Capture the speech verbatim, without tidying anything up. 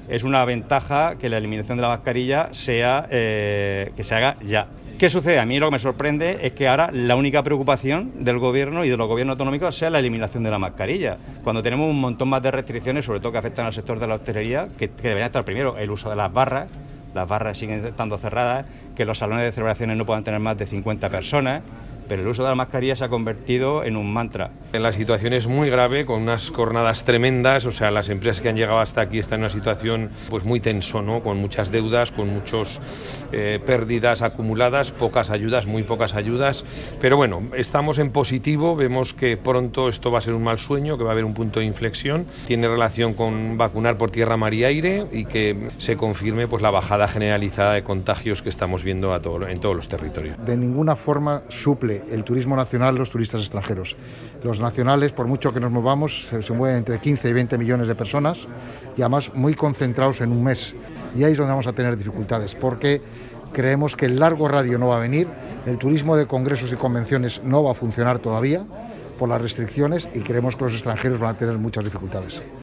es una ventaja que la eliminación de la mascarilla sea eh, que se haga ya. ¿Qué sucede? A mí lo que me sorprende es que ahora la única preocupación del gobierno y de los gobiernos autonómicos sea la eliminación de la mascarilla, cuando tenemos un montón más de restricciones, sobre todo que afectan al sector de la hostelería, que, que deberían estar primero el uso de las barras. Las barras siguen estando cerradas, que los salones de celebraciones no puedan tener más de cincuenta personas, pero el uso de la mascarilla se ha convertido en un mantra. La situación es muy grave, con unas jornadas tremendas, o sea, las empresas que han llegado hasta aquí están en una situación pues muy tenso, ¿no? Con muchas deudas, con muchas eh, pérdidas acumuladas, pocas ayudas, muy pocas ayudas, pero bueno, estamos en positivo, vemos que pronto esto va a ser un mal sueño, que va a haber un punto de inflexión, tiene relación con vacunar por tierra, mar y aire y que se confirme pues la bajada generalizada de contagios que estamos viendo a todo, en todos los territorios. De ninguna forma suple el turismo nacional los turistas extranjeros. Los nacionales, por mucho que nos movamos, se mueven entre quince y veinte millones de personas y además muy concentrados en un mes. Y ahí es donde vamos a tener dificultades, porque creemos que el largo radio no va a venir, el turismo de congresos y convenciones no va a funcionar todavía por las restricciones y creemos que los extranjeros van a tener muchas dificultades.